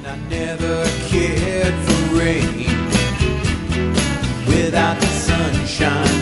I never cared for rain without the sunshine.